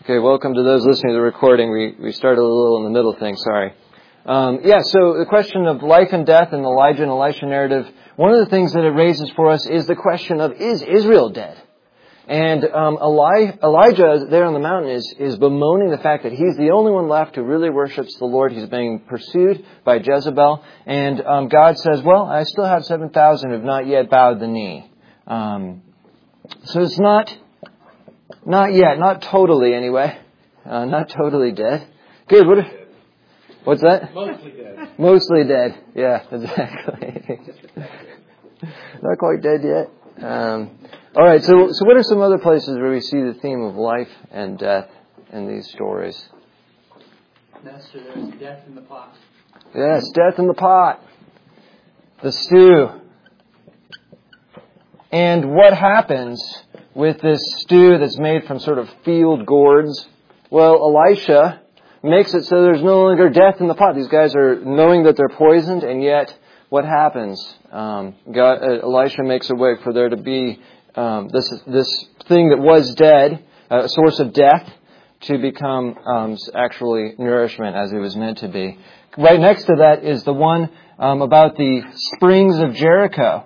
Okay, welcome to those listening to the recording. We started a little in the middle thing, sorry. So the question of life and death in the Elijah and Elisha narrative, one of the things that it raises for us is the question of, is Israel dead? And Elijah there on the mountain is bemoaning the fact that he's the only one left who really worships the Lord. He's being pursued by Jezebel. And God says, well, I still have 7,000 who have not yet bowed the knee. So it's not yet, not totally anyway. Not totally dead. Good. What's that? Mostly dead. Mostly dead. Yeah, exactly. Not quite dead yet. All right. So what are some other places where we see the theme of life and death in these stories? Master, there's death in the pot. Yes, death in the pot. The stew. And what happens with this stew that's made from sort of field gourds? Well, Elisha makes it so there's no longer death in the pot. These guys are knowing that they're poisoned, and yet what happens? Elisha makes a way for there to be this thing that was dead, a source of death, to become actually nourishment as it was meant to be. Right next to that is the one about the springs of Jericho.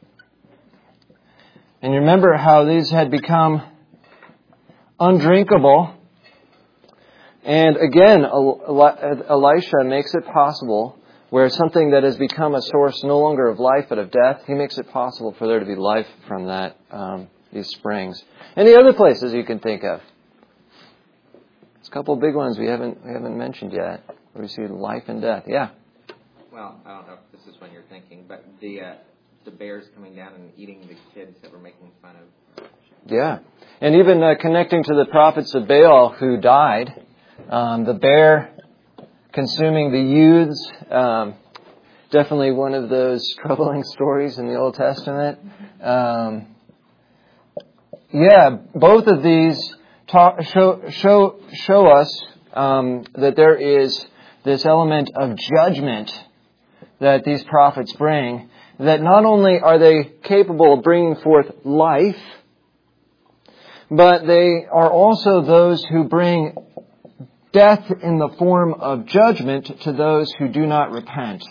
And you remember how these had become undrinkable. And again, Elisha makes it possible, where something that has become a source no longer of life but of death, he makes it possible for there to be life from that these springs. Any other places you can think of? There's a couple of big ones we haven't mentioned yet, where we see life and death. Yeah. Well, I don't know if this is when you're thinking, but the bears coming down and eating the kids that were making fun of. Yeah, and even connecting to the prophets of Baal who died. The bear consuming the youths, definitely one of those troubling stories in the Old Testament. Both of these show us that there is this element of judgment that these prophets bring, that not only are they capable of bringing forth life, but they are also those who bring death in the form of judgment to those who do not repent.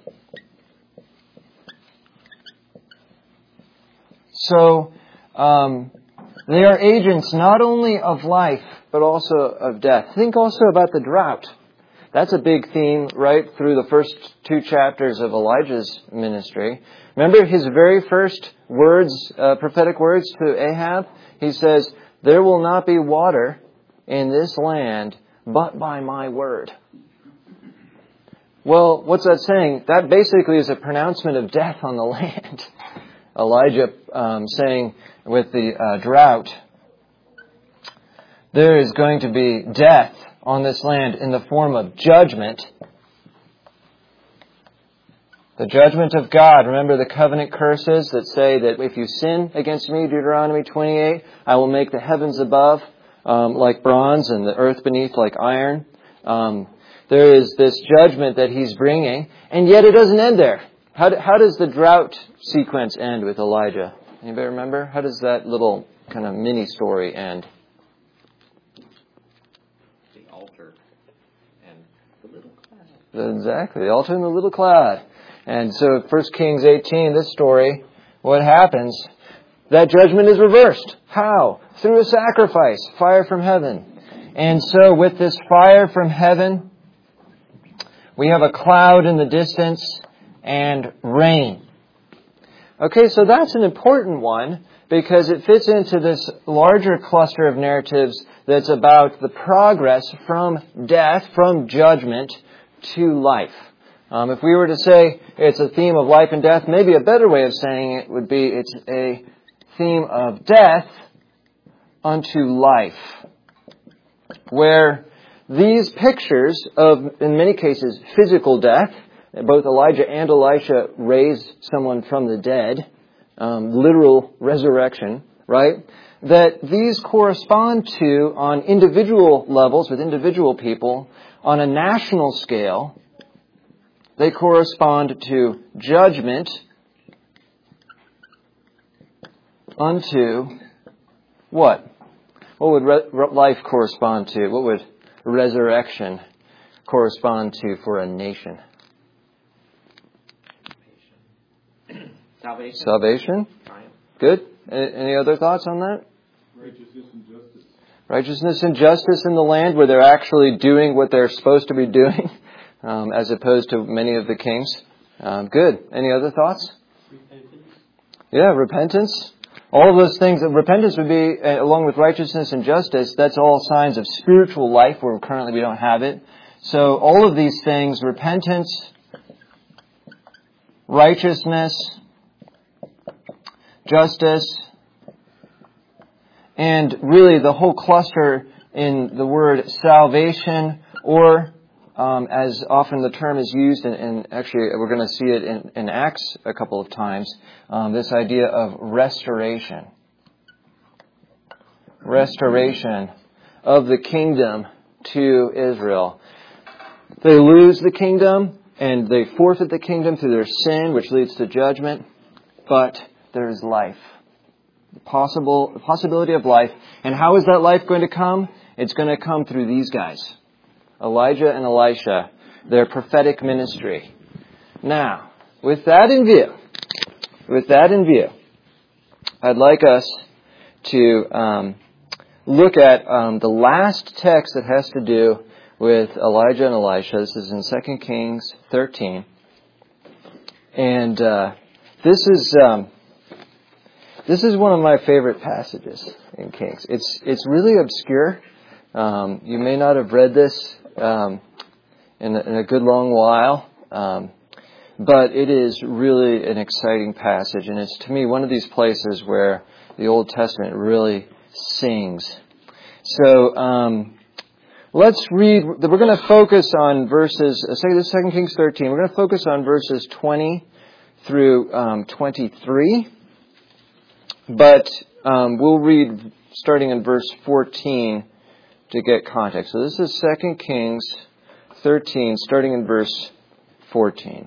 So, they are agents not only of life, but also of death. Think also about the drought. That's a big theme right through the first 2 chapters of Elijah's ministry. Remember his very first words, prophetic words to Ahab? He says, "There will not be water in this land but by my word." Well, what's that saying? That basically is a pronouncement of death on the land. Elijah saying with the drought, there is going to be death on this land in the form of judgment. The judgment of God. Remember the covenant curses that say that if you sin against me, Deuteronomy 28, I will make the heavens above like bronze and the earth beneath like iron. There is this judgment that he's bringing, and yet it doesn't end there. How does the drought sequence end with Elijah? Anybody remember? How does that little kind of mini story end? The altar and the little cloud. Exactly, the altar and the little cloud. And so 1 Kings 18, this story, what happens? That judgment is reversed. How? Through a sacrifice, fire from heaven. And so with this fire from heaven, we have a cloud in the distance and rain. Okay, so that's an important one because it fits into this larger cluster of narratives that's about the progress from death, from judgment to life. If we were to say it's a theme of life and death, maybe a better way of saying it would be it's a theme of death unto life, where these pictures of, in many cases, physical death, both Elijah and Elisha raise someone from the dead, literal resurrection, right? That these correspond to, on individual levels with individual people, on a national scale, they correspond to judgment unto what? What would life correspond to? What would resurrection correspond to for a nation? Salvation. Salvation? Triumph. Good. Any other thoughts on that? Righteousness and justice. Righteousness and justice in the land where they're actually doing what they're supposed to be doing, as opposed to many of the kings. Good. Any other thoughts? Repentance. Yeah, repentance. All of those things. Repentance would be, along with righteousness and justice, that's all signs of spiritual life where currently we don't have it. So all of these things, repentance, righteousness, justice, and really the whole cluster in the word salvation, or as often the term is used, and actually we're going to see it in Acts a couple of times, this idea of restoration. Restoration of the kingdom to Israel. They lose the kingdom, and they forfeit the kingdom through their sin, which leads to judgment, but there is life. The possibility of life. And how is that life going to come? It's going to come through these guys. Elijah and Elisha, their prophetic ministry. Now, with that in view, I'd like us to look at the last text that has to do with Elijah and Elisha. This is in 2 Kings 13. And this is one of my favorite passages in Kings. It's really obscure. You may not have read this in a good long while, but it is really an exciting passage, and it's to me one of these places where the Old Testament really sings. So let's read. We're going to focus on verses. Say this 2 Kings 13. We're going to focus on verses 20 through 23. But we'll read starting in verse 14 to get context. So this is 2 Kings 13, starting in verse 14.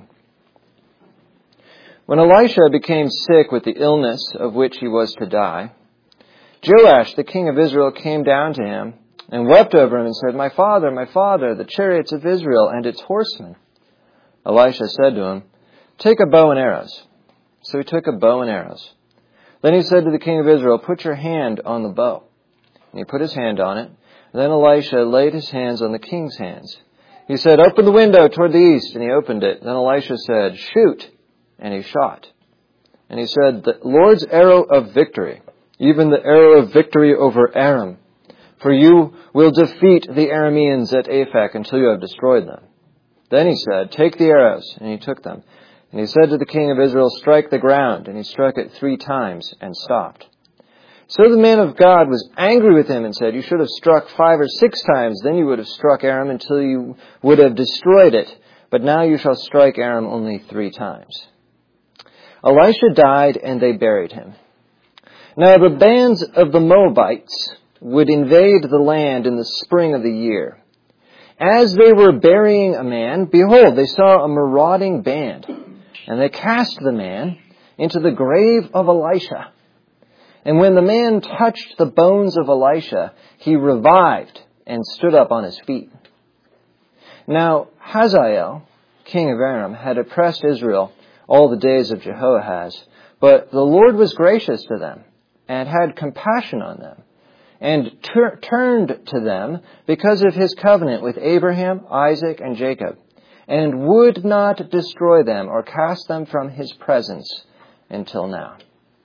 When Elisha became sick with the illness of which he was to die, Joash, the king of Israel, came down to him and wept over him and said, my father, the chariots of Israel and its horsemen. Elisha said to him, take a bow and arrows. So he took a bow and arrows. Then he said to the king of Israel, put your hand on the bow. And he put his hand on it. Then Elisha laid his hands on the king's hands. He said, open the window toward the east. And he opened it. Then Elisha said, shoot. And he shot. And he said, the Lord's arrow of victory, even the arrow of victory over Aram. For you will defeat the Arameans at Aphek until you have destroyed them. Then he said, take the arrows. And he took them. And he said to the king of Israel, strike the ground. And he struck it 3 times and stopped. So the man of God was angry with him and said, you should have struck 5 or 6 times. Then you would have struck Aram until you would have destroyed it. But now you shall strike Aram only 3 times. Elisha died and they buried him. Now the bands of the Moabites would invade the land in the spring of the year. As they were burying a man, behold, they saw a marauding band. And they cast the man into the grave of Elisha. And when the man touched the bones of Elisha, he revived and stood up on his feet. Now Hazael, king of Aram, had oppressed Israel all the days of Jehoahaz. But the Lord was gracious to them and had compassion on them and turned to them because of his covenant with Abraham, Isaac, and Jacob, and would not destroy them or cast them from his presence until now.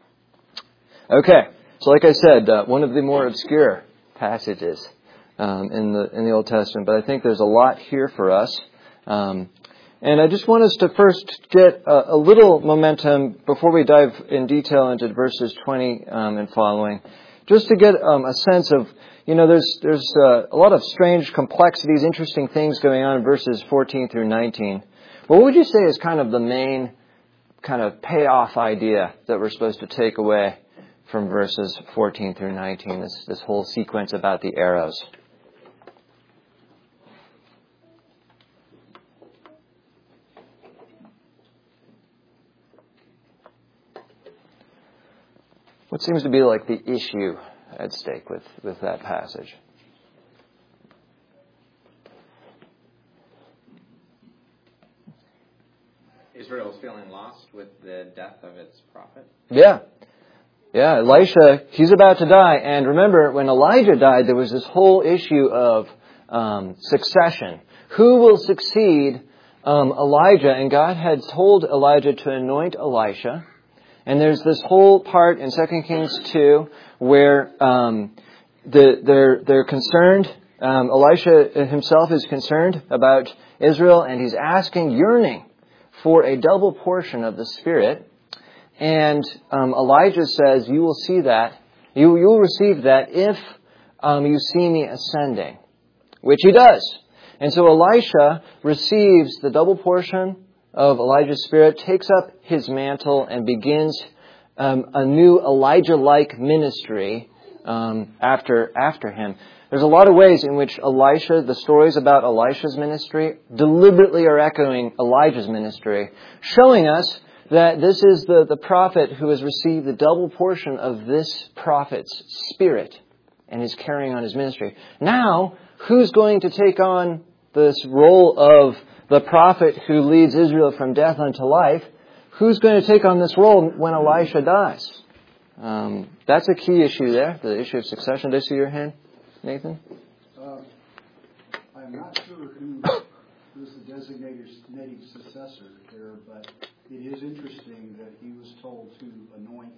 Okay, so like I said, one of the more obscure passages in the Old Testament, but I think there's a lot here for us. And I just want us to first get a little momentum before we dive in detail into verses 20 and following, just to get a sense of, there's a lot of strange complexities, interesting things going on in verses 14 through 19. What would you say is kind of the main kind of payoff idea that we're supposed to take away from verses 14 through 19, this whole sequence about the arrows? What seems to be like the issue at stake with that passage. Israel's feeling lost with the death of its prophet. Yeah. Yeah, Elisha, he's about to die. And remember, when Elijah died, there was this whole issue of succession. Who will succeed Elijah? And God had told Elijah to anoint Elisha. And there's this whole part in 2 Kings 2 where they're concerned. Elisha himself is concerned about Israel, and he's asking, yearning for a double portion of the Spirit. And Elijah says, you will see that, you will receive that if you see me ascending, which he does. And so Elisha receives the double portion of Elijah's Spirit, takes up his mantle, and begins a new Elijah-like ministry after him. There's a lot of ways in which the stories about Elisha's ministry deliberately are echoing Elijah's ministry, showing us that this is the prophet who has received the double portion of this prophet's spirit and is carrying on his ministry. Now, who's going to take on this role of the prophet who leads Israel from death unto life? Who's going to take on this role when Elisha dies? That's a key issue there, the issue of succession. Did I see your hand, Nathan? I'm not sure who's the designated successor there, but it is interesting that he was told to anoint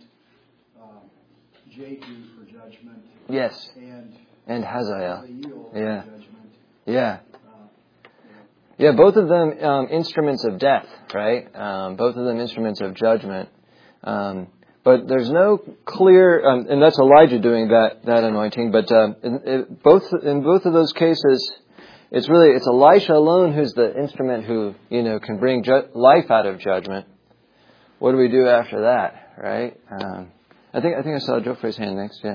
Jehu for judgment. Yes. And Hazael. Yeah. For judgment. Yeah. Yeah, both of them instruments of death, right? Both of them instruments of judgment. But there's no clear, and that's Elijah doing that anointing. But in both of those cases, it's Elisha alone who's the instrument who can bring life out of judgment. What do we do after that, right? I think I saw Geoffrey's hand next. Yeah.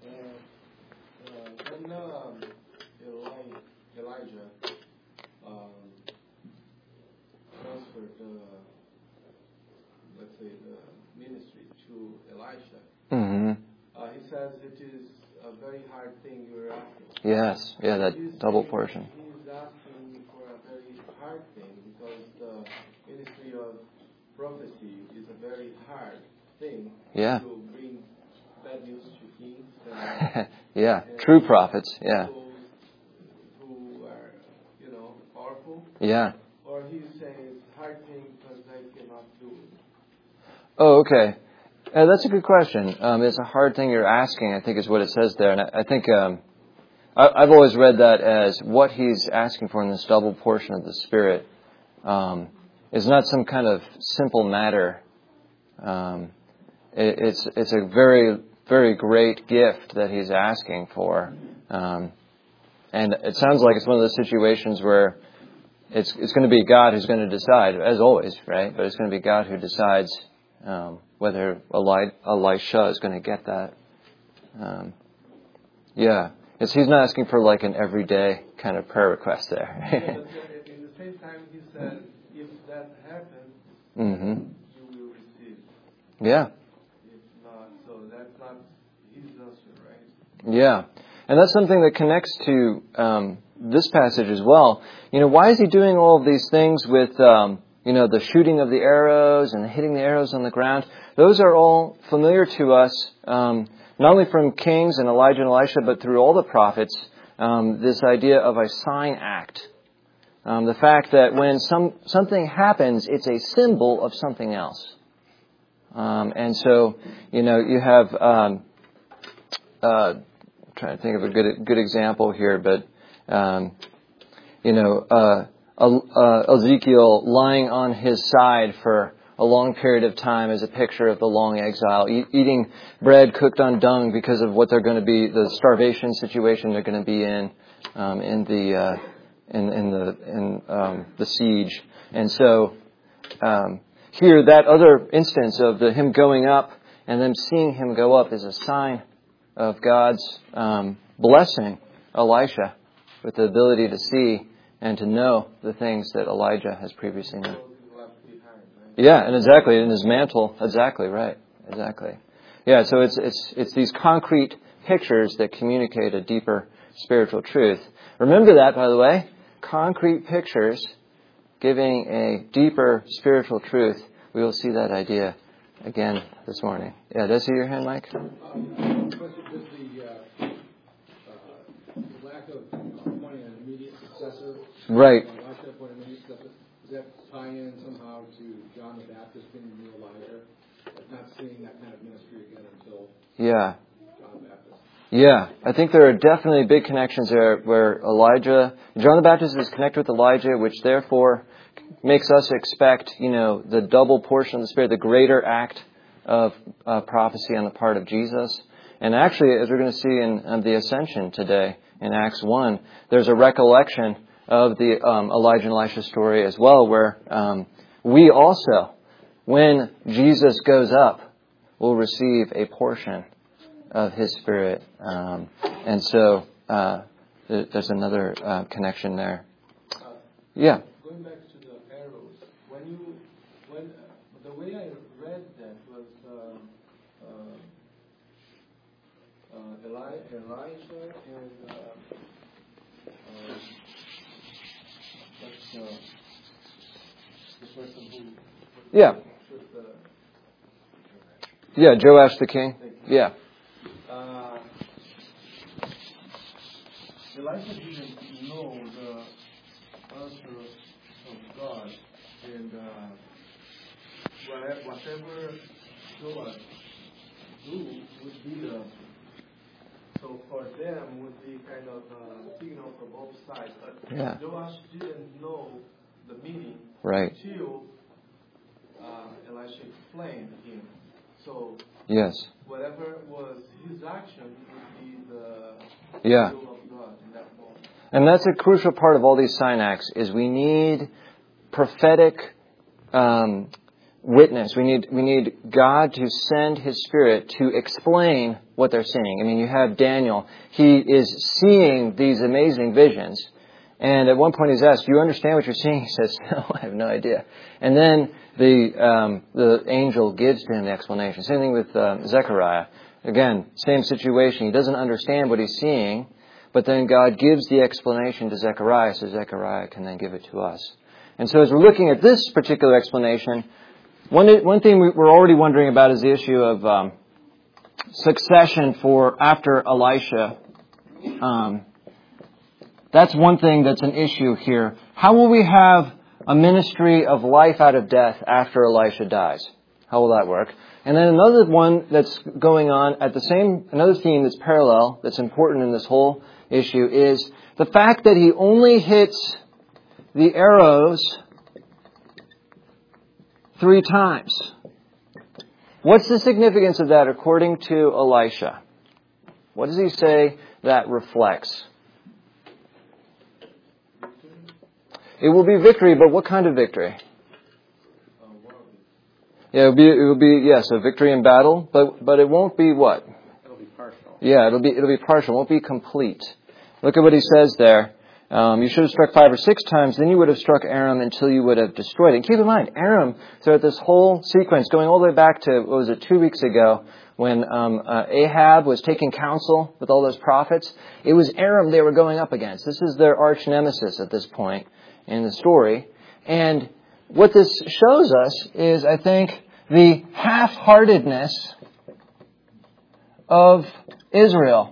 When Elijah transferred the ministry to Elisha, he says it is a very hard thing you're asking. Yes, yeah, that double portion. He's asking for a very hard thing because the ministry of prophecy is a very hard thing to bring bad news to kings. And, true prophets. Yeah. Who are, powerful. Yeah. Or he's saying it's a hard thing because I cannot do it. Oh, okay. That's a good question. It's a hard thing you're asking, I think is what it says there. And I think I've always read that as what he's asking for in this double portion of the Spirit is not some kind of simple matter. It's a very, very great gift that he's asking for. And it sounds like it's one of those situations where it's going to be God who's going to decide, as always, right? But it's going to be God who decides whether Elisha is going to get that. He's not asking for like an everyday kind of prayer request there. But in the same time, he said, if that happens, you will receive. Yeah. If not, so that's not his answer, right? Yeah. And that's something that connects to this passage as well. Why is he doing all of these things with, the shooting of the arrows and hitting the arrows on the ground? Those are all familiar to us, not only from Kings and Elijah and Elisha, but through all the prophets, this idea of a sign act. The fact that when something happens, it's a symbol of something else. And so, you have, I'm trying to think of a good example here, but, Ezekiel lying on his side for a long period of time is a picture of the long exile, eating bread cooked on dung because of what they're going to be, the starvation situation they're going to be in the siege. And so here, that other instance of him going up and them seeing him go up is a sign of God's blessing Elisha with the ability to see and to know the things that Elijah has previously known. Yeah, and exactly, in his mantle, exactly, right, exactly. Yeah, so it's these concrete pictures that communicate a deeper spiritual truth. Remember that, by the way. Concrete pictures giving a deeper spiritual truth. We will see that idea again this morning. Yeah, does I see your hand, Mike? Does the lack of appointing an immediate successor, right, does that tie in somehow to John the Baptist being the new Elijah? Not seeing that kind of ministry again until John the Baptist. Yeah, I think there are definitely big connections there where John the Baptist is connected with Elijah, which therefore makes us expect, the double portion of the Spirit, the greater act of prophecy on the part of Jesus. And actually, as we're going to see in the Ascension today, in Acts 1, there's a recollection of the Elijah and Elisha story as well, where we also, when Jesus goes up, will receive a portion of His Spirit. And so there's another connection there. Yeah. Going back to the arrows, when the way I read that was Elijah and the person who Yeah. Yeah, Joash the king. Yeah. Elijah didn't know the answer of God, and whatever Joash do would be the. So for them would be kind of a signal for both sides. But Joash didn't know the meaning until Elisha explained to him. So whatever was his action would be the will of God in that moment. And that's a crucial part of all these sign acts, is we need prophetic witness. We need God to send His Spirit to explain what they're seeing. I mean, you have Daniel. He is seeing these amazing visions. And at one point he's asked, do you understand what you're seeing? He says, no, I have no idea. And then the angel gives to him the explanation. Same thing with Zechariah. Again, same situation. He doesn't understand what he's seeing, but then God gives the explanation to Zechariah, so Zechariah can then give it to us. And so as we're looking at this particular explanation, one thing we're already wondering about is the issue of succession for after Elisha. That's one thing that's an issue here. How will we have a ministry of life out of death after Elisha dies? How will that work? And then another one that's going on at another theme that's parallel, that's important in this whole issue, is the fact that he only hits the arrows 3 times. What's the significance of that according to Elisha? What does he say that reflects? It will be victory, but what kind of victory? Yeah, it will be a victory in battle, but it won't be what? It'll be partial. Yeah, it'll be partial. It won't be complete. Look at what he says there. You should have struck 5 or 6 times, then you would have struck Aram until you would have destroyed it. And keep in mind, Aram, throughout this whole sequence, going all the way back to, 2 weeks ago, when Ahab was taking counsel with all those prophets, it was Aram they were going up against. This is their arch nemesis at this point in the story. And what this shows us is, I think, the half-heartedness of Israel.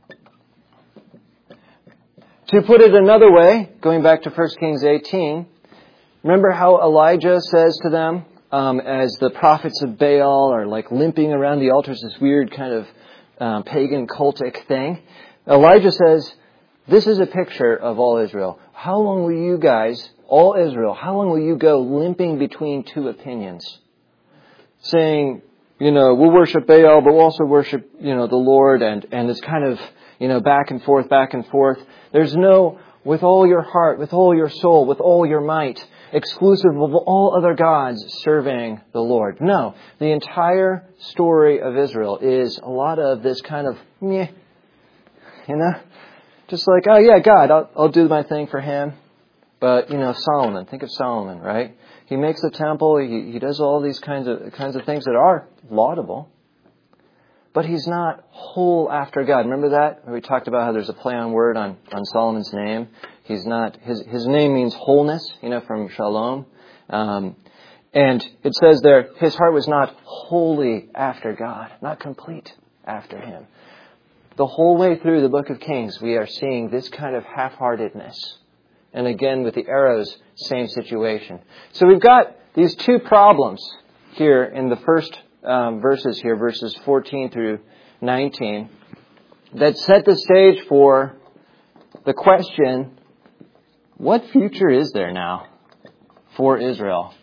To put it another way, going back to 1 Kings 18, remember how Elijah says to them, as the prophets of Baal are like limping around the altars, this weird kind of pagan cultic thing. Elijah says, this is a picture of all Israel. How long will you guys, all Israel, how long will you go limping between 2 opinions? Saying, we'll worship Baal, but we'll also worship, the Lord, and it's kind of, back and forth, back and forth. There's no, with all your heart, with all your soul, with all your might, exclusive of all other gods serving the Lord. No, the entire story of Israel is a lot of this kind of, meh, just like, oh yeah, God, I'll do my thing for Him. But, Solomon, think of Solomon, right? He makes the temple, he does all these kinds of things that are laudable. but he's not whole after God. Remember that? We talked about how there's a play on word on Solomon's name. He's not, his name means wholeness, from shalom. And it says there, his heart was not wholly after God, not complete after Him. The whole way through the book of Kings, we are seeing this kind of half-heartedness. And again, with the arrows, same situation. So we've got these two problems here in the first verses here, verses 14 through 19, that set the stage for the question, what future is there now for Israel?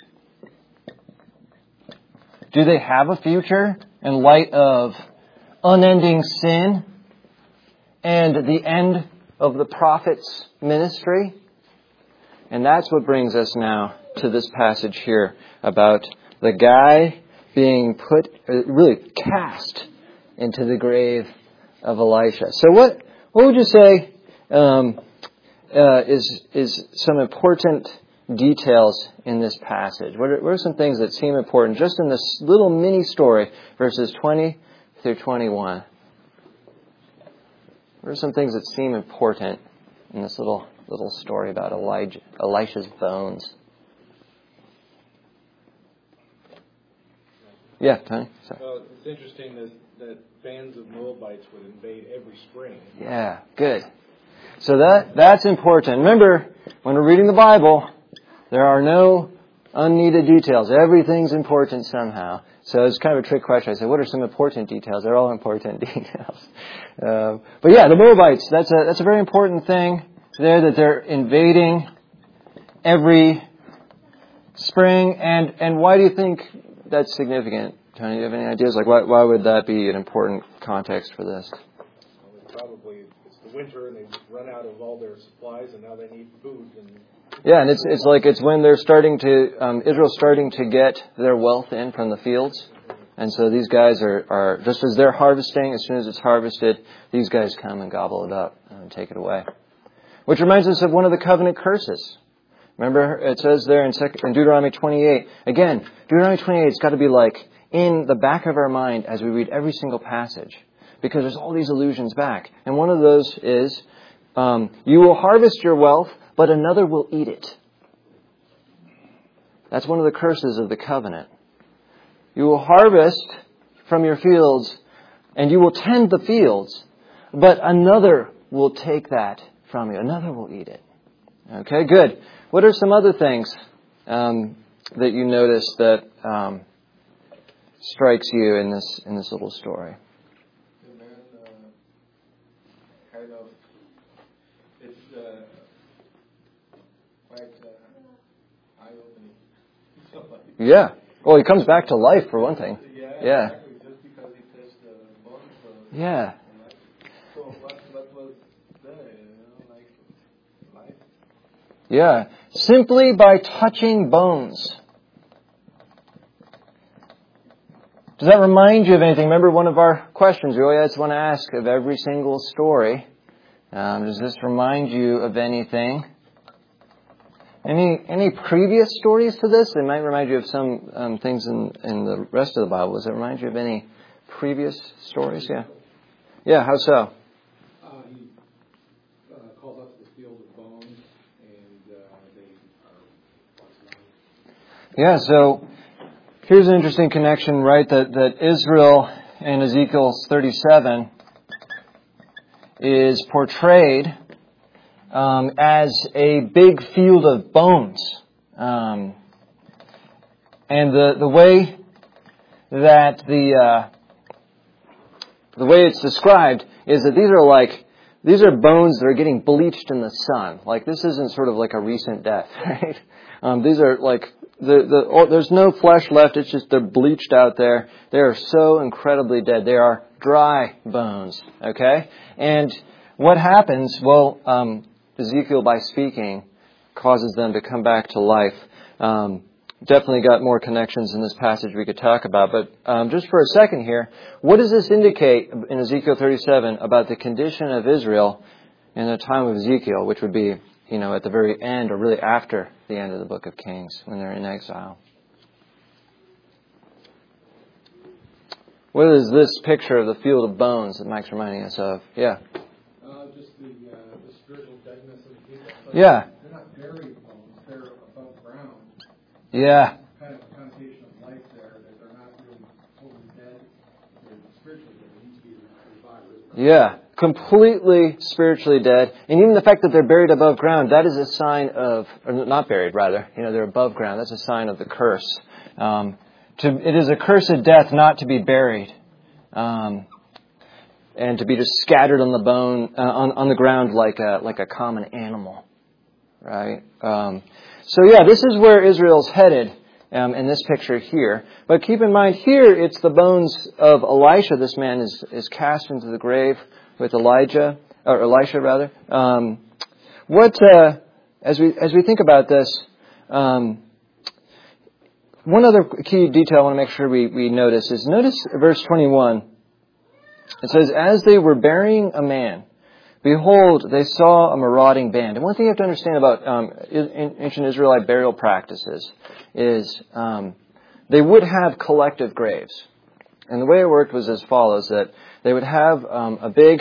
Do they have a future in light of unending sin and the end of the prophet's ministry? And that's what brings us now to this passage here about the guy being really cast into the grave of Elisha. So what would you say is some important details in this passage? What are some things that seem important just in this little mini story, verses 20 through 21? What are some things that seem important in this little story about Elisha's bones? Yeah, Tony? Sorry. Well, it's interesting that bands of Moabites would invade every spring. Yeah, good. So that's important. Remember, when we're reading the Bible, there are no unneeded details. Everything's important somehow. So it's kind of a trick question. I say, what are some important details? They're all important details. But yeah, the Moabites, that's a very important thing there, that they're invading every spring. And why do you think that's significant? Tony, do you have any ideas? Like, why would that be an important context for this? Probably it's the winter and they've run out of all their supplies and now they need food. Yeah, and it's when they're starting to, Israel's starting to get their wealth in from the fields. And so these guys are, just as they're harvesting, as soon as it's harvested, these guys come and gobble it up and take it away. Which reminds us of one of the covenant curses. Remember, it says there in Deuteronomy 28. Again, Deuteronomy 28 has got to be like in the back of our mind as we read every single passage. Because there's all these allusions back. And one of those is, you will harvest your wealth, but another will eat it. That's one of the curses of the covenant. You will harvest from your fields, and you will tend the fields, but another will take that from you. Another will eat it. Okay, good. What are some other things that you notice that strikes you in this little story? The man kind of, it's quite eye-opening. Yeah. Well, he comes back to life for one thing. Yeah. Exactly. Just because he touched the bones. Yeah. So what was there? Like life. Yeah. Simply by touching bones. Does that remind you of anything? Remember one of our questions we always want to ask of every single story. Does this remind you of anything? Any previous stories to this? It might remind you of some things in the rest of the Bible. Does it remind you of any previous stories? Yeah. Yeah, how so? He calls out to the field of bones, and they are. Yeah, so here's an interesting connection, right? That Israel in Ezekiel 37 is portrayed as a big field of bones. And the way that the way it's described is that these are bones that are getting bleached in the sun. Like, this isn't sort of like a recent death, right? These are like there's no flesh left. It's just they're bleached out there. They are so incredibly dead. They are dry bones. Okay, and what happens? Well, Ezekiel, by speaking, causes them to come back to life. Definitely got more connections in this passage we could talk about. But just for a second here, what does this indicate in Ezekiel 37 about the condition of Israel in the time of Ezekiel, which would be, at the very end or really after the end of the book of Kings when they're in exile? What is this picture of the field of bones that Mike's reminding us of? Yeah. Just the spiritual deadness of the people. Yeah. They're not buried bones; they're above ground. Yeah. Kind of a connotation of life there, that they're not really totally dead. They're spiritually dead. They need to be revived. Yeah. Completely spiritually dead. And even the fact that they're buried above ground, that is a sign of, or not buried rather, they're above ground. That's a sign of the curse. It is a cursed death not to be buried. And to be just scattered on the bone, on the ground like a common animal. Right? This is where Israel's headed, in this picture here. But keep in mind here, it's the bones of Elisha. This man is cast into the grave with Elisha rather. As we think about this, one other key detail I want to make sure we notice is, notice verse 21. It says, as they were burying a man, behold, they saw a marauding band. And one thing you have to understand about ancient Israelite burial practices is they would have collective graves. And the way it worked was as follows, that they would have a big,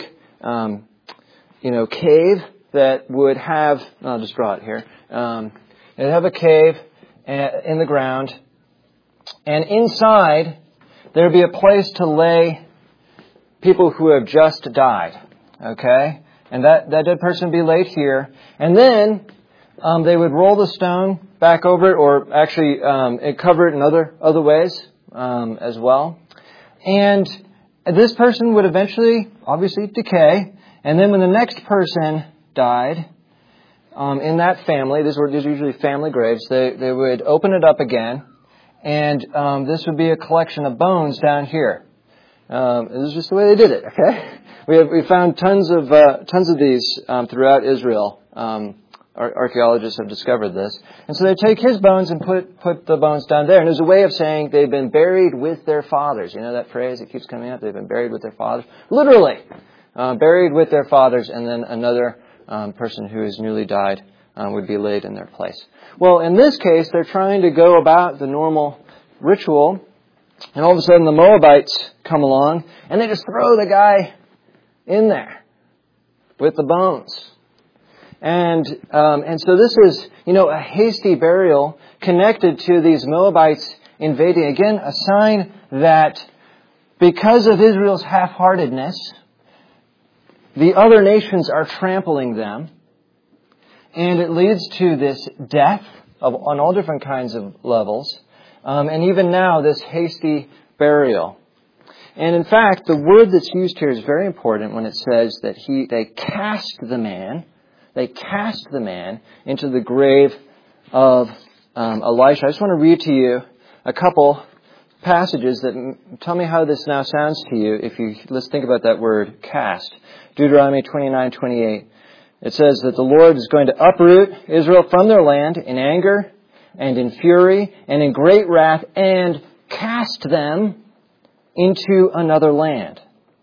cave that would have, I'll just draw it here. They'd have a cave in the ground, and inside there'd be a place to lay people who have just died. Okay? And that dead person would be laid here. And then they would roll the stone back over it, or actually cover it in other ways as well. And this person would eventually, obviously, decay. And then when the next person died, in that family, these were usually family graves, they would open it up again. And this would be a collection of bones down here. This is just the way they did it, okay? We found tons of these throughout Israel. Archaeologists have discovered this. And so they take his bones and put the bones down there. And there's a way of saying they've been buried with their fathers. You know that phrase that keeps coming up? They've been buried with their fathers. Literally. Buried with their fathers, and then another person who has newly died would be laid in their place. Well, in this case, they're trying to go about the normal ritual, and all of a sudden the Moabites come along, and they just throw the guy in there with the bones. And so this is, a hasty burial connected to these Moabites invading. Again, a sign that because of Israel's half-heartedness, the other nations are trampling them. And it leads to this death on all different kinds of levels. And even now, this hasty burial. And in fact, the word that's used here is very important when it says that they cast the man into the grave of Elisha. I just want to read to you a couple passages that tell me how this now sounds to you. Let's think about that word, cast. Deuteronomy 29:28. It says that the Lord is going to uproot Israel from their land in anger and in fury and in great wrath and cast them into another land.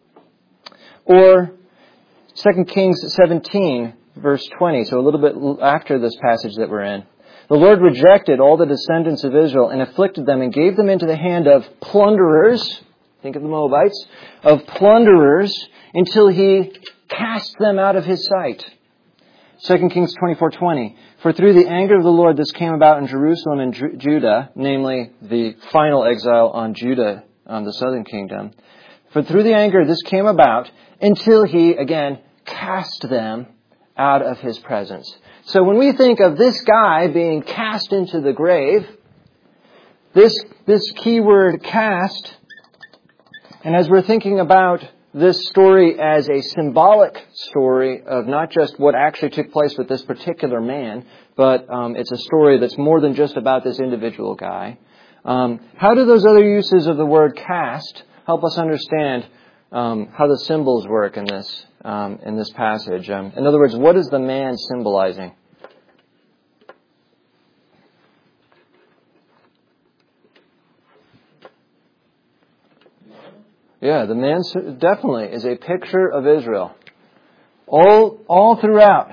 Or 2 Kings 17, verse 20, so a little bit after this passage that we're in. The Lord rejected all the descendants of Israel and afflicted them and gave them into the hand of plunderers, think of the Moabites, of plunderers until he cast them out of his sight. 2 Kings 24:20. For through the anger of the Lord this came about in Jerusalem and Judah, namely the final exile on Judah, on the southern kingdom. For through the anger this came about until he, again, cast them out of his presence. So when we think of this guy being cast into the grave, this key word cast, and as we're thinking about this story as a symbolic story of not just what actually took place with this particular man, but it's a story that's more than just about this individual guy. How do those other uses of the word cast help us understand how the symbols work in this passage? In other words, what is the man symbolizing? Yeah, the man definitely is a picture of Israel. All throughout,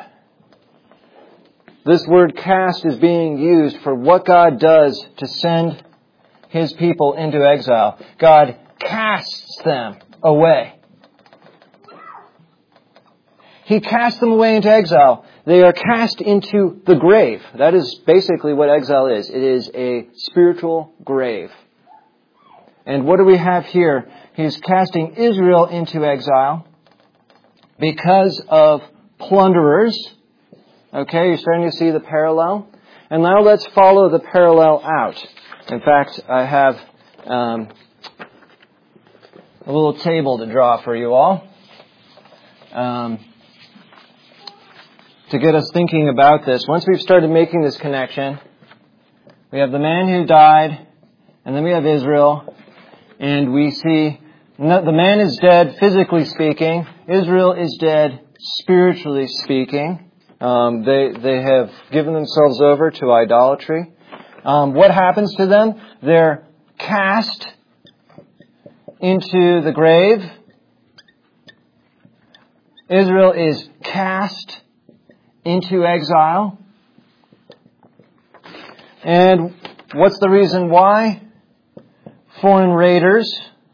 this word cast is being used for what God does to send His people into exile. God casts them away. He casts them away into exile. They are cast into the grave. That is basically what exile is. It is a spiritual grave. And what do we have here? He's casting Israel into exile because of plunderers. Okay, you're starting to see the parallel. And now let's follow the parallel out. In fact, I have a little table to draw for you all. To get us thinking about this. Once we've started making this connection, we have the man who died, and then we have Israel, and we see the man is dead physically speaking, Israel is dead spiritually speaking. They have given themselves over to idolatry. What happens to them? They're cast into the grave. Israel is cast into exile. And what's the reason why? Foreign raiders.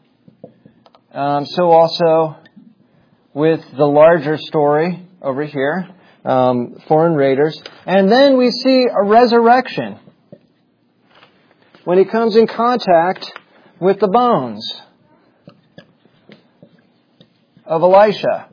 So also with the larger story over here, foreign raiders. And then we see a resurrection when he comes in contact with the bones of Elisha.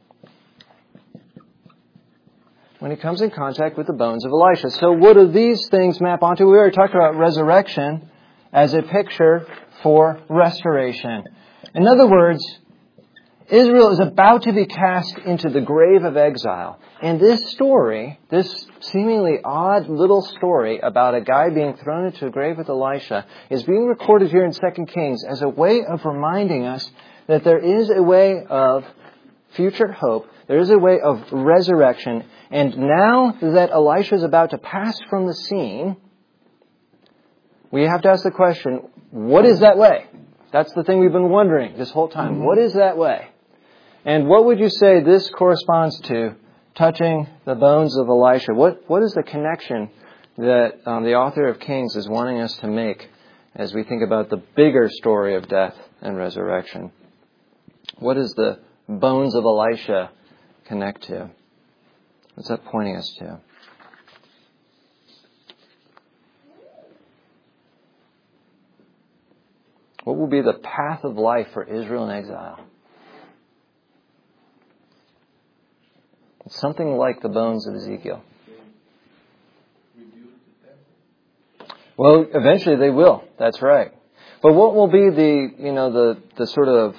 When he comes in contact with the bones of Elisha. So what do these things map onto? We already talked about resurrection as a picture for restoration. In other words, Israel is about to be cast into the grave of exile. And this story, this seemingly odd little story about a guy being thrown into a grave with Elisha, is being recorded here in 2 Kings as a way of reminding us that there is a way of future hope. There is a way of resurrection. And now that Elisha is about to pass from the scene, we have to ask the question, what is that way? That's the thing we've been wondering this whole time. What is that way? And what would you say this corresponds to, touching the bones of Elisha? What is the connection that the author of Kings is wanting us to make as we think about the bigger story of death and resurrection? What does the bones of Elisha connect to? What's that pointing us to? What will be the path of life for Israel in exile? It's something like the bones of Ezekiel. Well, eventually they will. That's right. But what will be the sort of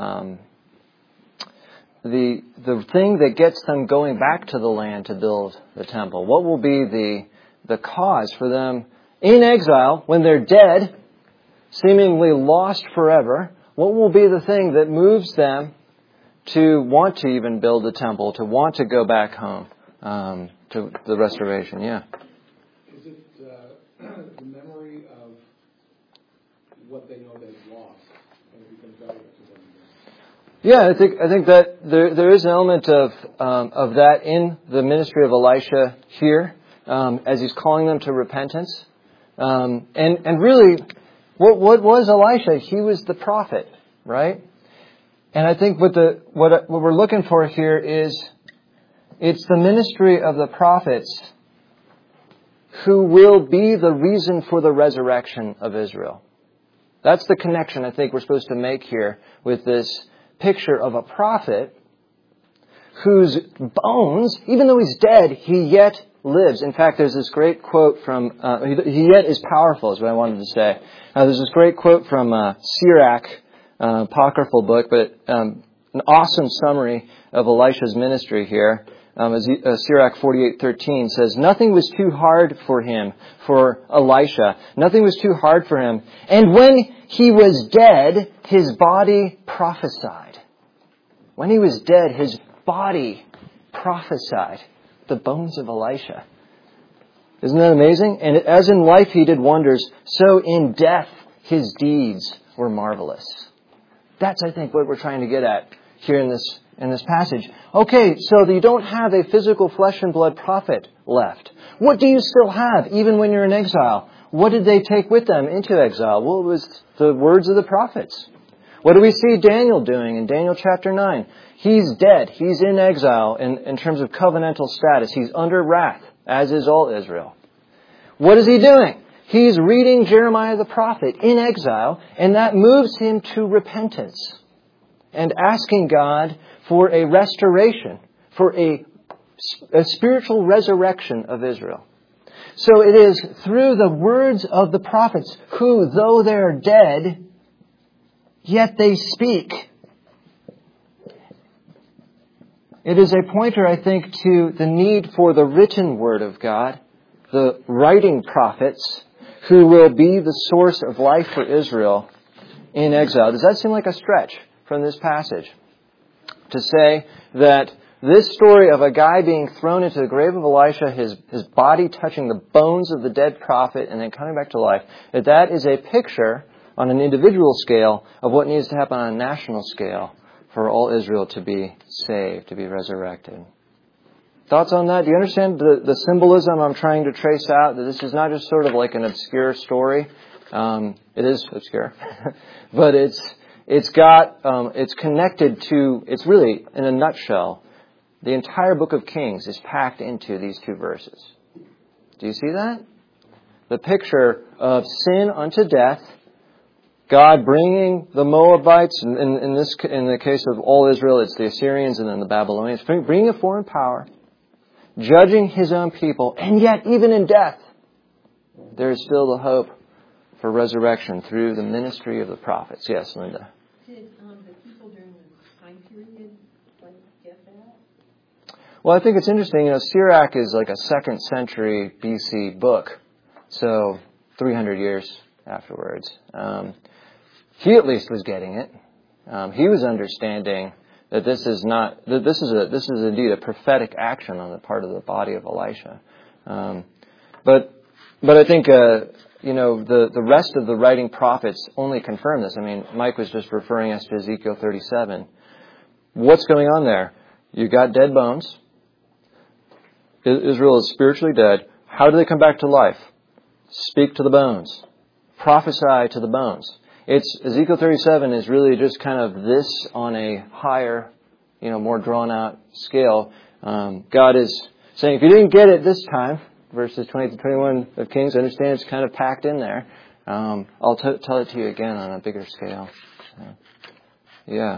the thing that gets them going back to the land to build the temple? What will be the cause for them in exile when they're dead, seemingly lost forever? What will be the thing that moves them to want to even build the temple, to want to go back home to the restoration? Yeah. Is it the memory of what they know they've lost and it becomes valuable to them? Yeah, I think that there is an element of that in the ministry of Elisha here, as he's calling them to repentance. And really, what was Elisha? He was the prophet, right? And I think what we're looking for here is it's the ministry of the prophets who will be the reason for the resurrection of Israel. That's the connection I think we're supposed to make here with this picture of a prophet whose bones, even though he's dead, he yet lives. In fact, there's this great quote from, he yet is powerful is what I wanted to say. There's this great quote from Sirach, apocryphal book, but an awesome summary of Elisha's ministry here. Sirach 48:13 says, "Nothing was too hard for him, for Elisha. Nothing was too hard for him. And when he was dead, his body prophesied." When he was dead, his body prophesied. The bones of Elisha. Isn't that amazing? And as in life he did wonders, so in death his deeds were marvelous. That's, I think, what we're trying to get at here in this passage. Okay, so you don't have a physical flesh and blood prophet left. What do you still have, even when you're in exile? What did they take with them into exile? Well, it was the words of the prophets. What do we see Daniel doing in Daniel chapter 9? He's dead. He's in exile in terms of covenantal status. He's under wrath, as is all Israel. What is he doing? He's reading Jeremiah the prophet in exile, and that moves him to repentance and asking God for a restoration, for a spiritual resurrection of Israel. So it is through the words of the prophets who, though they are dead, yet they speak. It is a pointer, I think, to the need for the written word of God, the writing prophets, who will be the source of life for Israel in exile. Does that seem like a stretch from this passage? To say that this story of a guy being thrown into the grave of Elisha, his body touching the bones of the dead prophet and then coming back to life, that is a picture on an individual scale of what needs to happen on a national scale for all Israel to be saved, to be resurrected. Thoughts on that? Do you understand the symbolism I'm trying to trace out? That this is not just sort of like an obscure story. It is obscure. But it's connected to, it's really, in a nutshell, the entire book of Kings is packed into these two verses. Do you see that? The picture of sin unto death, God bringing the Moabites, in the case of all Israel, it's the Assyrians and then the Babylonians, bringing a foreign power, judging His own people, and yet even in death, there is still the hope for resurrection through the ministry of the prophets. Yes, Linda. Did the people during the time period get that? Well, I think it's interesting. Sirach is like a 2nd century BC book, so 300 years afterwards. He at least was getting it. He was understanding that this is indeed a prophetic action on the part of the body of Elisha. But I think the rest of the writing prophets only confirm this. I mean, Mike was just referring us to Ezekiel 37. What's going on there? You got dead bones. Israel is spiritually dead. How do they come back to life? Speak to the bones. Prophesy to the bones. Ezekiel 37 is really just kind of this on a higher, more drawn out scale. God is saying, if you didn't get it this time, verses 20 to 21 of Kings, understand it's kind of packed in there. I'll tell it to you again on a bigger scale. Yeah.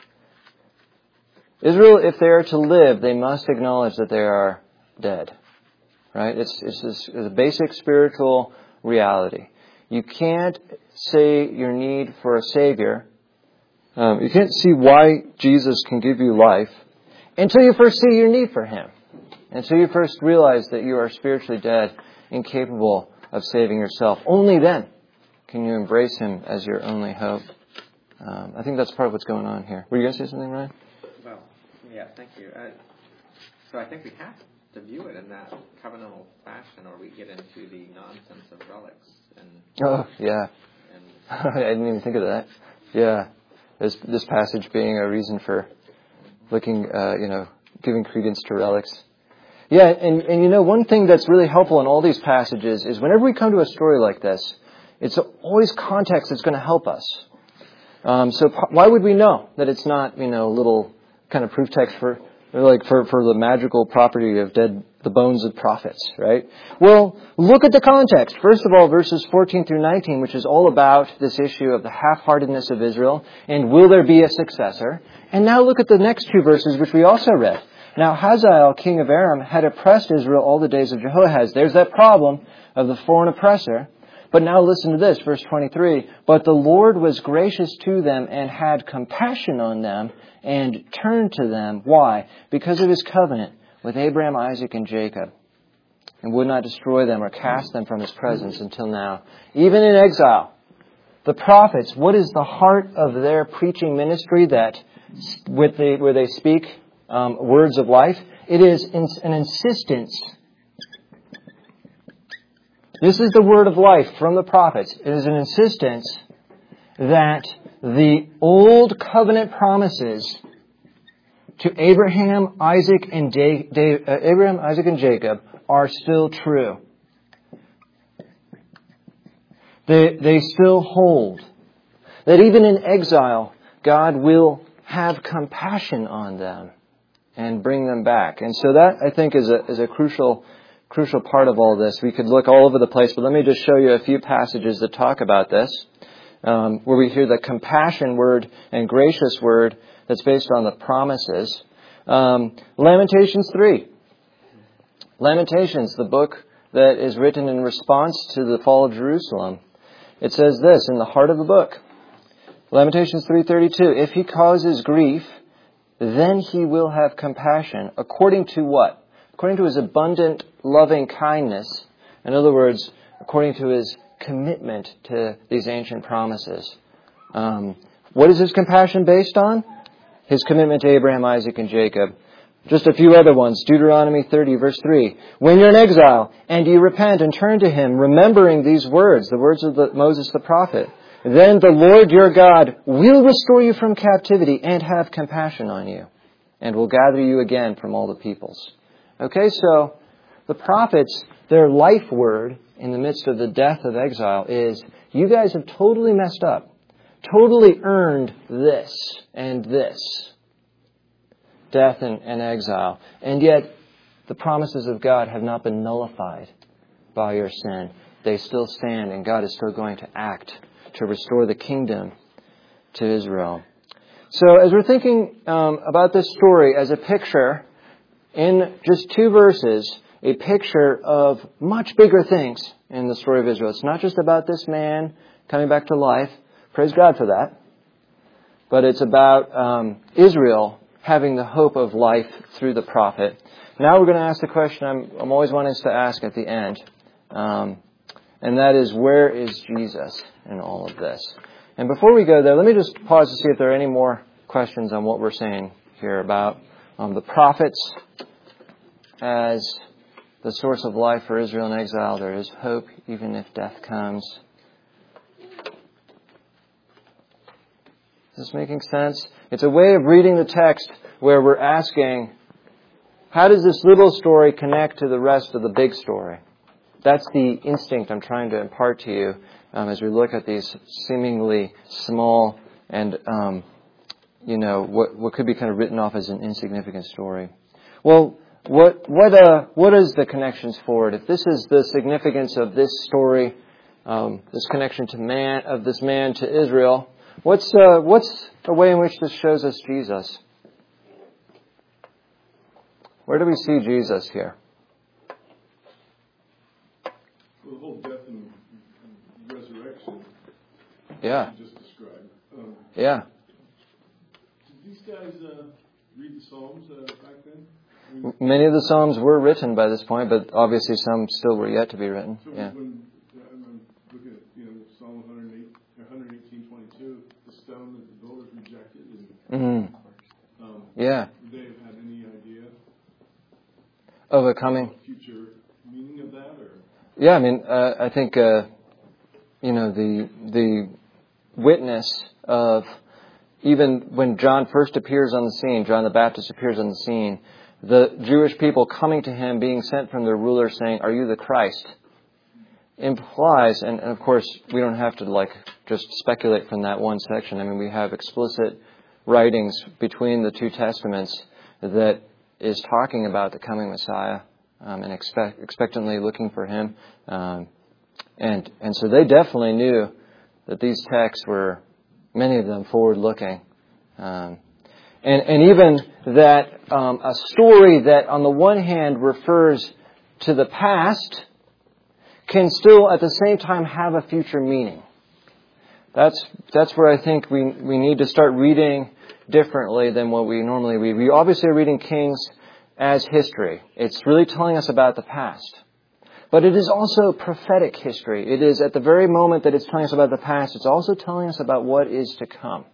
Israel, if they are to live, they must acknowledge that they are dead. Right? It's a basic spiritual reality. You can't say your need for a Savior. You can't see why Jesus can give you life until you first see your need for Him. Until you first realize that you are spiritually dead, incapable of saving yourself. Only then can you embrace Him as your only hope. I think that's part of what's going on here. Were you going to say something, Ryan? Well, yeah, thank you. So I think we have to view it in that covenantal fashion, or we get into the nonsense of relics. Oh, yeah. I didn't even think of that. Yeah. This passage being a reason for looking, giving credence to relics. Yeah, and one thing that's really helpful in all these passages is whenever we come to a story like this, it's always context that's going to help us. So why would we know that it's not, a little kind of proof text for the magical property of the bones of prophets, right? Well, look at the context. First of all, verses 14 through 19, which is all about this issue of the half-heartedness of Israel, and will there be a successor? And now look at the next two verses, which we also read. Now, Hazael, king of Aram, had oppressed Israel all the days of Jehoahaz. There's that problem of the foreign oppressor. But now listen to this, verse 23. But the Lord was gracious to them and had compassion on them and turned to them. Why? Because of His covenant with Abraham, Isaac, and Jacob, and would not destroy them or cast them from His presence until now. Even in exile, the prophets, what is the heart of their preaching ministry where they speak words of life? It is an insistence. This is the word of life from the prophets. It is an insistence that the old covenant promises to Abraham, Isaac, and Jacob are still true. They still hold. that even in exile, God will have compassion on them and bring them back. And so that, I think, is a crucial part of all this. We could look all over the place, but let me just show you a few passages that talk about this, where we hear the compassion word and gracious word that's based on the promises. Lamentations 3. Lamentations, the book that is written in response to the fall of Jerusalem. It says this in the heart of the book. Lamentations 3:32. If he causes grief, then he will have compassion. According to what? According to his abundant loving kindness. In other words, according to his commitment to these ancient promises. What is his compassion based on? His commitment to Abraham, Isaac, and Jacob. Just a few other ones. Deuteronomy 30, verse 3. When you're in exile and you repent and turn to him, remembering these words, the words of Moses the prophet, then the Lord your God will restore you from captivity and have compassion on you, and will gather you again from all the peoples. Okay, so the prophets, their life word in the midst of the death of exile is, you guys have totally messed up, totally earned this and this. Death and exile. And yet, the promises of God have not been nullified by your sin. They still stand, and God is still going to act to restore the kingdom to Israel. So, as we're thinking about this story as a picture, in just 2 verses, a picture of much bigger things in the story of Israel. It's not just about this man coming back to life. Praise God for that. But it's about Israel having the hope of life through the prophet. Now we're going to ask the question I'm always wanting us to ask at the end. And that is, where is Jesus in all of this? And before we go there, let me just pause to see if there are any more questions on what we're saying here about the prophets as the source of life for Israel in exile. There is hope even if death comes. Is this making sense? It's a way of reading the text where we're asking, how does this little story connect to the rest of the big story? That's the instinct I'm trying to impart to you as we look at these seemingly small and, what could be kind of written off as an insignificant story. Well, what is the connections forward? If this is the significance of this story, this connection of this man to Israel, what's the way in which this shows us Jesus? Where do we see Jesus here? Well, the whole death and resurrection you just described. Yeah. Did these guys read the Psalms back then? Many of the Psalms were written by this point, but obviously some still were yet to be written. So yeah. When I'm looking at Psalm 118:22, the stone that the builders rejected. And, yeah. Would they have had any idea of a coming future meaning of that? Or? Yeah, I mean, I think the witness of, even when John first appears on the scene, John the Baptist appears on the scene, the Jewish people coming to him, being sent from their ruler, saying, "Are you the Christ?" implies, and of course we don't have to just speculate from that one section. I mean, we have explicit writings between the 2 testaments that is talking about the coming Messiah and expectantly looking for him, and so they definitely knew that these texts were, many of them, forward-looking. And even that a story that on the one hand refers to the past can still at the same time have a future meaning. That's where I think we need to start reading differently than what we normally read. We obviously are reading Kings as history. It's really telling us about the past. But it is also prophetic history. It is at the very moment that it's telling us about the past, it's also telling us about what is to come.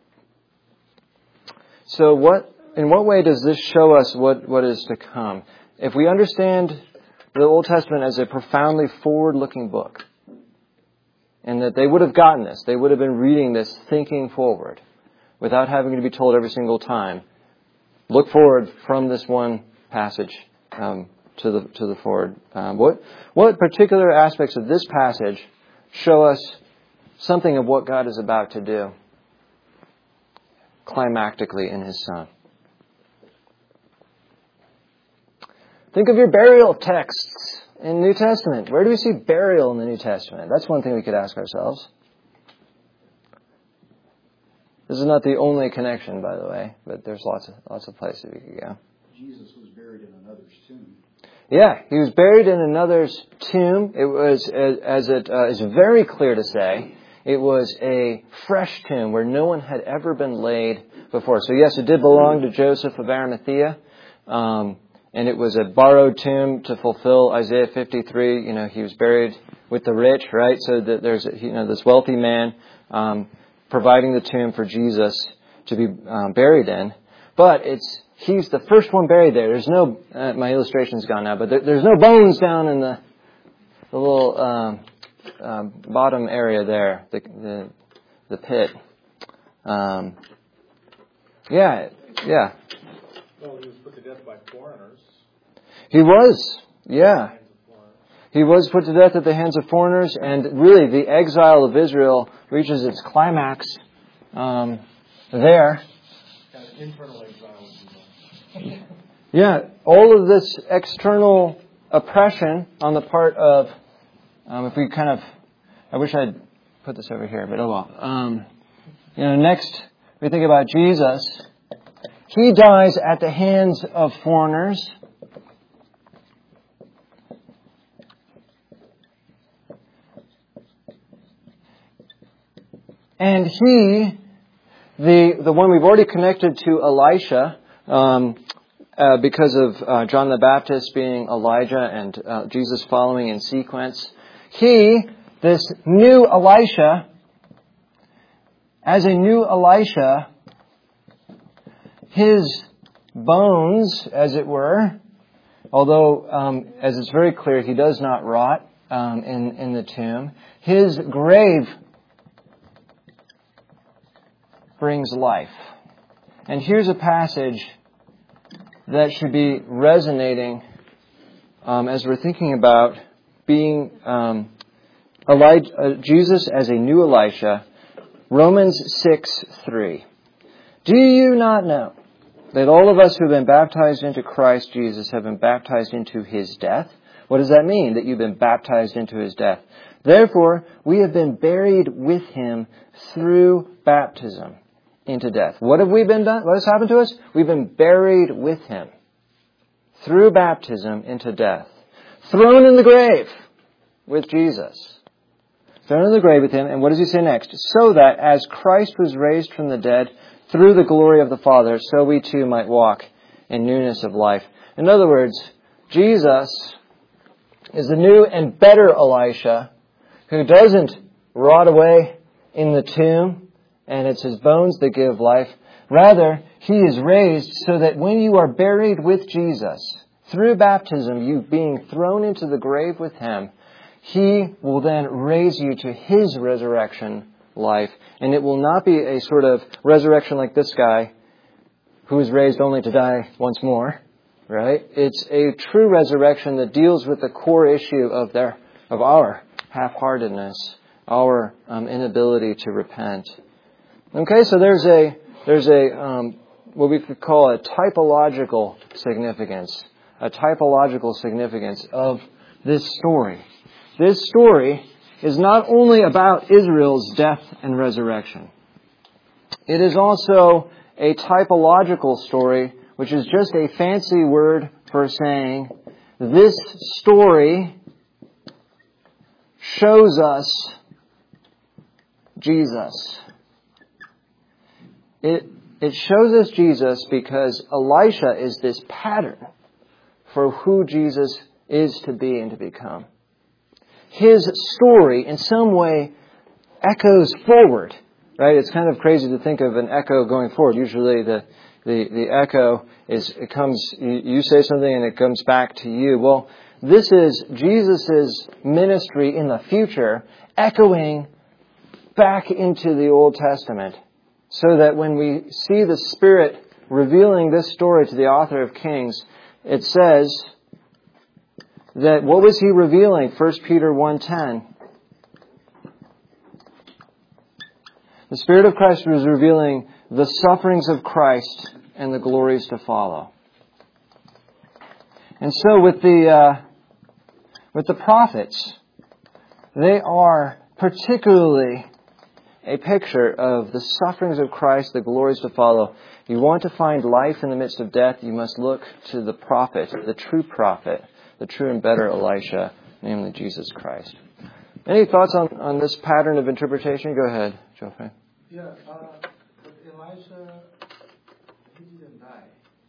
So in what way does this show us what is to come? If we understand the Old Testament as a profoundly forward-looking book, and that they would have gotten this, they would have been reading this thinking forward, without having to be told every single time, look forward from this one passage to the forward. What particular aspects of this passage show us something of what God is about to do climactically in His Son. Think of your burial texts in the New Testament. Where do we see burial in the New Testament? That's one thing we could ask ourselves. This is not the only connection, by the way, but there's lots of places we could go. Jesus was buried in another's tomb. Yeah, He was buried in another's tomb. It was, as it is very clear to say, it was a fresh tomb where no one had ever been laid before. So yes, it did belong to Joseph of Arimathea. And it was a borrowed tomb to fulfill Isaiah 53. He was buried with the rich, right? So that there's, this wealthy man providing the tomb for Jesus to be buried in. But he's the first one buried there. There's no, my illustration's gone now, but there's no bones down in the little bottom area there, the pit. Yeah. Well, he was put to death by foreigners. He was, yeah. He was put to death at the hands of foreigners, and really the exile of Israel reaches its climax there. Kind of internal exile. Yeah, all of this external oppression on the part of, if we kind of, I wish I'd put this over here, but oh well. Next we think about Jesus. He dies at the hands of foreigners. And he, the one we've already connected to Elisha, because of John the Baptist being Elijah and Jesus following in sequence. He, this new Elisha, as a new Elisha, his bones, as it were, although, as it's very clear, he does not rot in the tomb, his grave brings life. And here's a passage that should be resonating as we're thinking about being Jesus as a new Elisha. Romans 6:3. Do you not know that all of us who have been baptized into Christ Jesus have been baptized into His death? What does that mean, that you've been baptized into His death? Therefore, we have been buried with Him through baptism into death. What have we been done? What has happened to us? We've been buried with Him through baptism into death. Thrown in the grave with Jesus. Thrown in the grave with Him. And what does He say next? So that as Christ was raised from the dead through the glory of the Father, so we too might walk in newness of life. In other words, Jesus is the new and better Elisha who doesn't rot away in the tomb, and it's His bones that give life. Rather, He is raised so that when you are buried with Jesus, through baptism, you being thrown into the grave with Him, He will then raise you to His resurrection life. And it will not be a sort of resurrection like this guy who is raised only to die once more, right? It's a true resurrection that deals with the core issue of our half-heartedness, our inability to repent. Okay, so there's a what we could call a typological significance of this story. This story is not only about Israel's death and resurrection. It is also a typological story, which is just a fancy word for saying this story shows us Jesus. It shows us Jesus because Elisha is this pattern for who Jesus is to be and to become. His story, in some way, echoes forward, right? It's kind of crazy to think of an echo going forward. Usually the echo it comes, you say something and it comes back to you. Well, this is Jesus' ministry in the future, echoing back into the Old Testament, so that when we see the Spirit revealing this story to the author of Kings, it says that what was He revealing? 1 Peter 1:10. The Spirit of Christ was revealing the sufferings of Christ and the glories to follow. And so with the prophets, they are particularly a picture of the sufferings of Christ, the glories to follow. You want to find life in the midst of death, you must look to the prophet, the true and better Elisha, namely Jesus Christ. Any thoughts on this pattern of interpretation? Go ahead, Geoffrey. Yeah, but Elisha, he didn't die.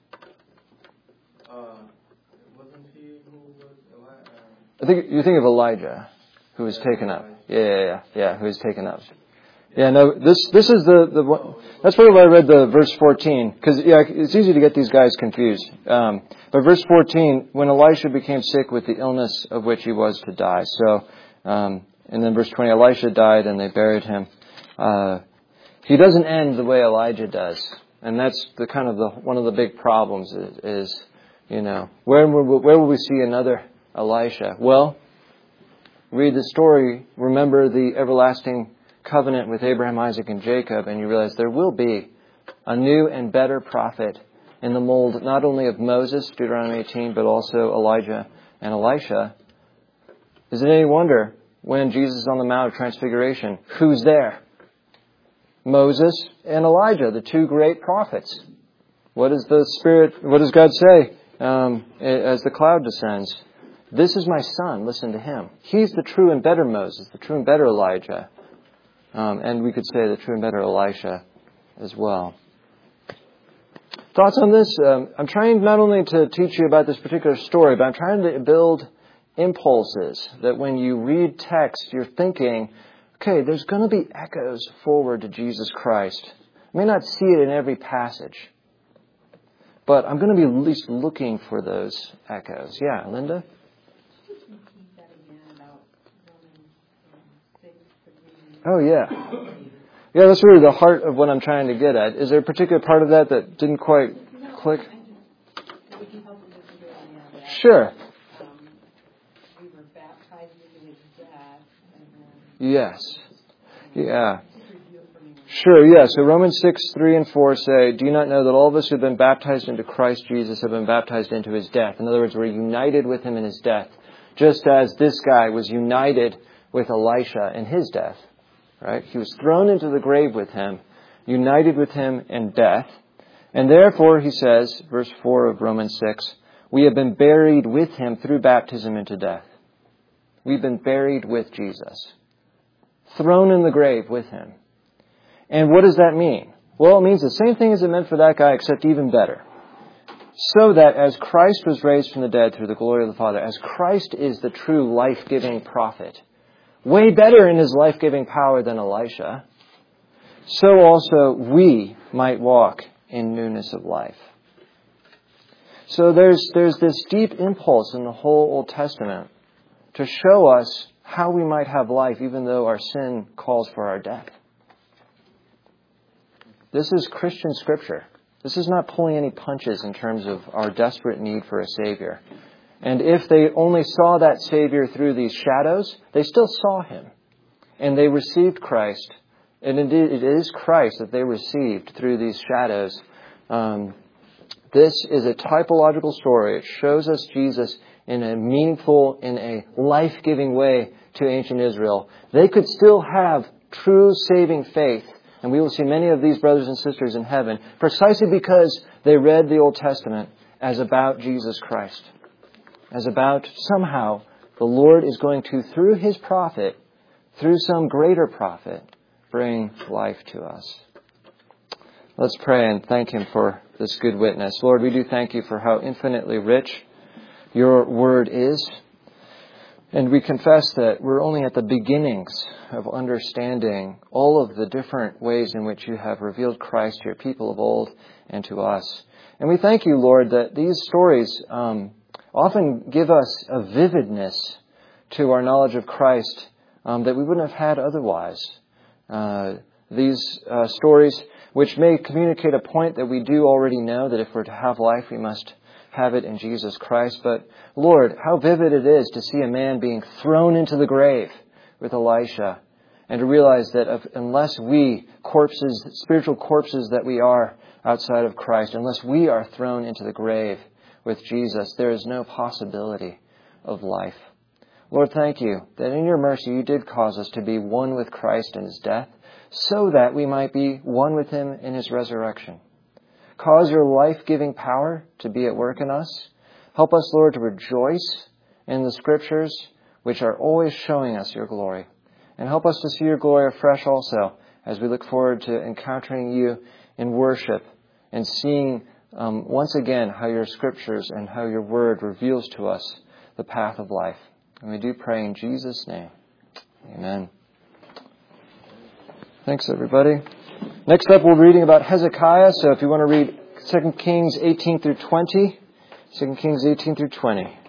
Wasn't he who was Elijah? I think you think of Elijah, who was taken up. Yeah, who was taken up. Yeah, no, this is the one. That's probably why I read the verse 14, because it's easy to get these guys confused. But verse 14, when Elisha became sick with the illness of which he was to die. So, and then verse 20, Elisha died and they buried him. He doesn't end the way Elijah does, and that's one of the big problems is where will we see another Elisha? Well, read the story. Remember the everlasting covenant with Abraham, Isaac, and Jacob, and you realize there will be a new and better prophet in the mold not only of Moses, Deuteronomy 18, but also Elijah and Elisha. Is it any wonder when Jesus is on the Mount of Transfiguration, who's there? Moses and Elijah, the two great prophets. What does God say as the cloud descends? This is my son, listen to him. He's the true and better Moses, the true and better Elijah. And we could say the true and better Elisha as well. Thoughts on this? I'm trying not only to teach you about this particular story, but I'm trying to build impulses that when you read text, you're thinking, okay, there's going to be echoes forward to Jesus Christ. I may not see it in every passage, but I'm going to be at least looking for those echoes. Yeah, Linda? Oh, yeah. Yeah, that's really the heart of what I'm trying to get at. Is there a particular part of that didn't quite click? Sure. We were baptized into his death. Yes. Yeah. Sure, yeah. So Romans 6:3 and 4 say, do you not know that all of us who have been baptized into Christ Jesus have been baptized into his death? In other words, we're united with him in his death, just as this guy was united with Elisha in his death. Right? He was thrown into the grave with him, united with him in death. And therefore, he says, verse 4 of Romans 6, we have been buried with him through baptism into death. We've been buried with Jesus. Thrown in the grave with him. And what does that mean? Well, it means the same thing as it meant for that guy, except even better. So that as Christ was raised from the dead through the glory of the Father, as Christ is the true life-giving prophet, way better in his life-giving power than Elisha, so also we might walk in newness of life. So there's this deep impulse in the whole Old Testament to show us how we might have life even though our sin calls for our death. This is Christian scripture. This is not pulling any punches in terms of our desperate need for a Savior. And if they only saw that Savior through these shadows, they still saw him. And they received Christ. And indeed, it is Christ that they received through these shadows. This is a typological story. It shows us Jesus in a meaningful, in a life-giving way to ancient Israel. They could still have true saving faith. And we will see many of these brothers and sisters in heaven precisely because they read the Old Testament as about Jesus Christ. As about somehow the Lord is going to, through his prophet, through some greater prophet, bring life to us. Let's pray and thank him for this good witness. Lord, we do thank you for how infinitely rich your word is. And we confess that we're only at the beginnings of understanding all of the different ways in which you have revealed Christ to your people of old and to us. And we thank you, Lord, that these stories often give us a vividness to our knowledge of Christ that we wouldn't have had otherwise. These stories, which may communicate a point that we do already know, that if we're to have life, we must have it in Jesus Christ. But Lord, how vivid it is to see a man being thrown into the grave with Elisha, and to realize that unless we, spiritual corpses that we are outside of Christ, unless we are thrown into the grave with Jesus, there is no possibility of life. Lord, thank you that in your mercy you did cause us to be one with Christ in his death, so that we might be one with him in his resurrection. Cause your life-giving power to be at work in us. Help us, Lord, to rejoice in the Scriptures, which are always showing us your glory. And help us to see your glory afresh also, as we look forward to encountering you in worship and seeing once again how your Scriptures and how your Word reveals to us the path of life. And we do pray in Jesus' name. Amen. Thanks, everybody. Next up, we'll be reading about Hezekiah. So if you want to read 2 Kings 18 through 20, 2 Kings 18 through 20.